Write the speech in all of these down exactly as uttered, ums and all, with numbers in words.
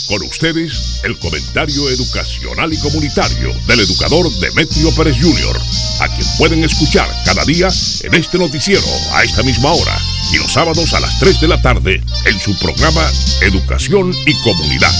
Con ustedes, el comentario educacional y comunitario del educador Demetrio Pérez junior, a quien pueden escuchar cada día en este noticiero a esta misma hora y los sábados a las tres de la tarde en su programa Educación y Comunidad.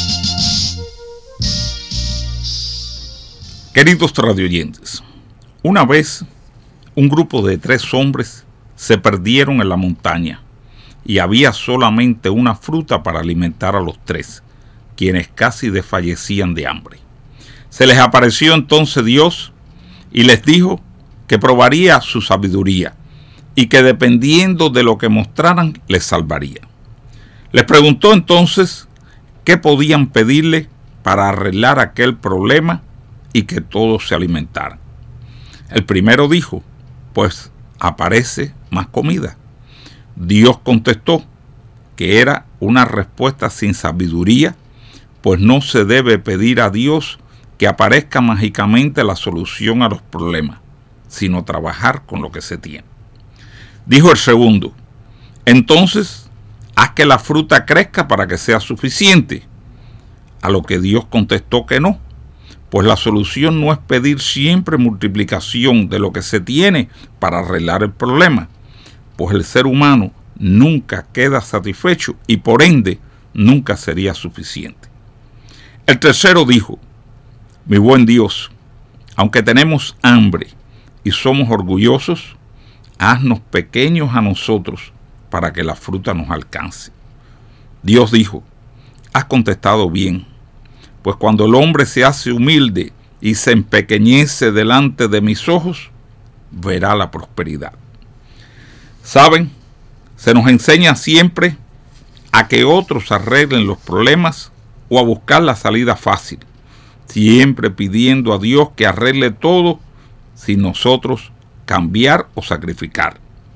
Queridos radioyentes, una vez un grupo de tres hombres se perdieron en la montaña y había solamente una fruta para alimentar a los tres, quienes casi desfallecían de hambre. Se les apareció entonces Dios y les dijo que probaría su sabiduría y que dependiendo de lo que mostraran les salvaría. Les preguntó entonces qué podían pedirle para arreglar aquel problema y que todos se alimentaran. El primero dijo: pues aparece más comida. Dios contestó que era una respuesta sin sabiduría, pues no se debe pedir a Dios que aparezca mágicamente la solución a los problemas, sino trabajar con lo que se tiene. Dijo el segundo: entonces haz que la fruta crezca para que sea suficiente. A lo que Dios contestó que no, pues la solución no es pedir siempre multiplicación de lo que se tiene para arreglar el problema, pues el ser humano nunca queda satisfecho y por ende nunca sería suficiente. El tercero dijo: mi buen Dios, aunque tenemos hambre y somos orgullosos, haznos pequeños a nosotros para que la fruta nos alcance. Dios dijo: has contestado bien, pues cuando el hombre se hace humilde y se empequeñece delante de mis ojos, verá la prosperidad. ¿Saben? Se nos enseña siempre a que otros arreglen los problemas o a buscar la salida fácil, siempre pidiendo a Dios que arregle todo sin nosotros cambiar o sacrificar.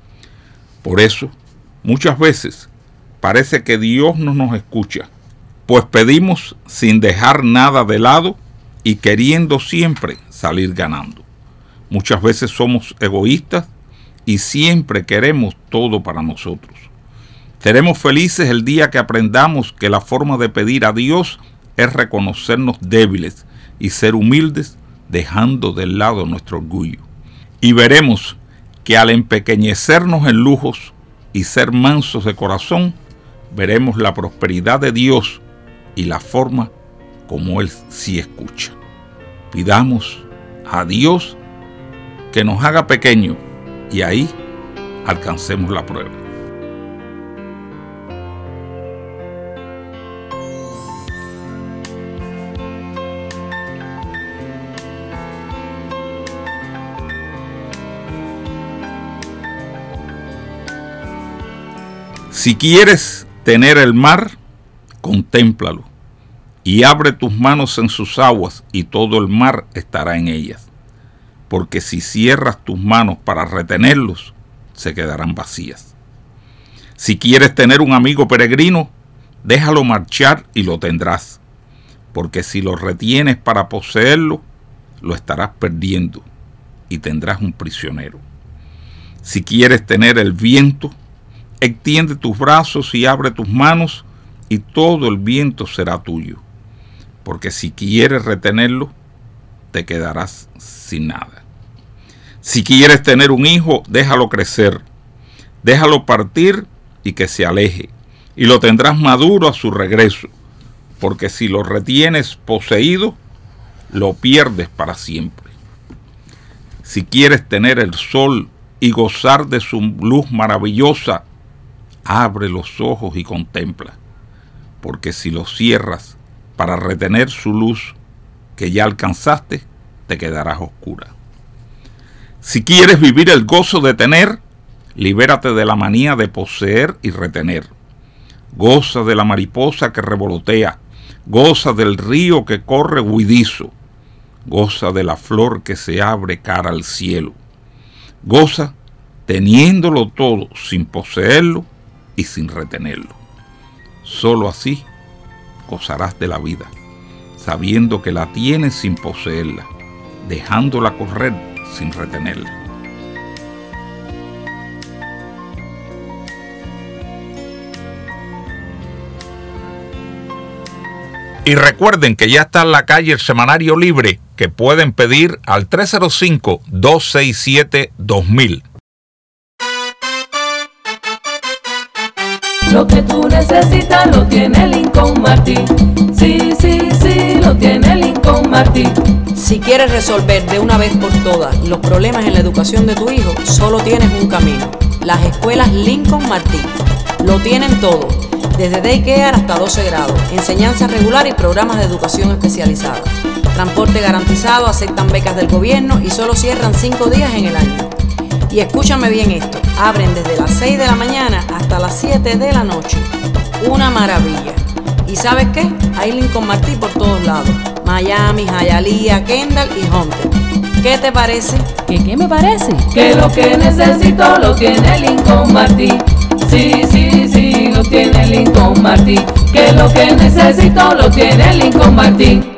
Por eso, muchas veces parece que Dios no nos escucha, pues pedimos sin dejar nada de lado y queriendo siempre salir ganando. Muchas veces somos egoístas y siempre queremos todo para nosotros. Seremos felices el día que aprendamos que la forma de pedir a Dios es reconocernos débiles y ser humildes, dejando de lado nuestro orgullo. Y veremos que al empequeñecernos en lujos y ser mansos de corazón, veremos la prosperidad de Dios y la forma como Él sí escucha. Pidamos a Dios que nos haga pequeños y ahí alcancemos la prueba. Si quieres tener el mar, contémplalo, y abre tus manos en sus aguas, y todo el mar estará en ellas. Porque si cierras tus manos para retenerlos, se quedarán vacías. Si quieres tener un amigo peregrino, déjalo marchar y lo tendrás. Porque si lo retienes para poseerlo, lo estarás perdiendo y tendrás un prisionero. Si quieres tener el viento, extiende tus brazos y abre tus manos, y todo el viento será tuyo. Porque si quieres retenerlo, te quedarás sin nada. Si quieres tener un hijo, déjalo crecer, déjalo partir y que se aleje, y lo tendrás maduro a su regreso, porque si lo retienes poseído, lo pierdes para siempre. Si quieres tener el sol y gozar de su luz maravillosa, abre los ojos y contempla, porque si los cierras para retener su luz que ya alcanzaste, te quedarás oscura. Si quieres vivir el gozo de tener, libérate de la manía de poseer y retener. Goza de la mariposa que revolotea, goza del río que corre huidizo, goza de la flor que se abre cara al cielo. Goza teniéndolo todo sin poseerlo y sin retenerlo. Solo así gozarás de la vida, sabiendo que la tienes sin poseerla, dejándola correr sin retenerla. Y recuerden que ya está en la calle el semanario libre, que pueden pedir al tres cero cinco, dos seis siete, dos mil. Lo que tú necesitas lo tiene Lincoln Martí. Sí, sí, sí, lo tiene Lincoln Martí. Si quieres resolver de una vez por todas los problemas en la educación de tu hijo, solo tienes un camino: las escuelas Lincoln Martí. Lo tienen todo, desde daycare hasta doce grados, enseñanza regular y programas de educación especializada. Transporte garantizado, aceptan becas del gobierno y solo cierran cinco días en el año. Y escúchame bien esto, abren desde las seis de la mañana hasta las siete de la noche. Una maravilla. ¿Y sabes qué? Hay Lincoln Martí por todos lados: Miami, Hialeah, Kendall y Hunter. ¿Qué te parece? ¿Qué, qué me parece? Que lo que necesito lo tiene Lincoln Martí. Sí, sí, sí, lo tiene Lincoln Martí. Que lo que necesito lo tiene Lincoln Martí.